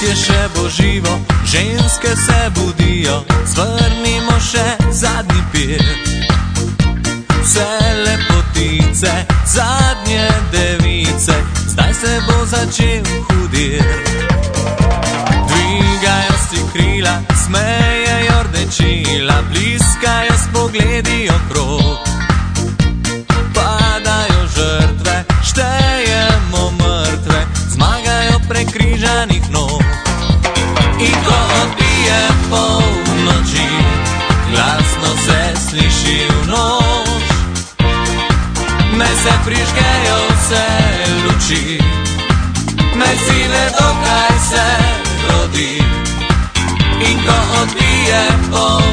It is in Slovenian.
je še bo živo, ženske se budijo, zvrnimo še zadnji pir. Vse lepotice, zadnje device, zdaj se bo začel hudir. Dvigajo si krila, smejejo rdečila, bliskajo s pogledi okrog. Padajo žrtve, štejemo mrtve, zmagajo prekrižanih nog. In ko odbije polnoči, glasno se sliši v noč. Naj se prižgejo vse luči, naj si vedo, kaj se rodi. In ko odbije polnoči,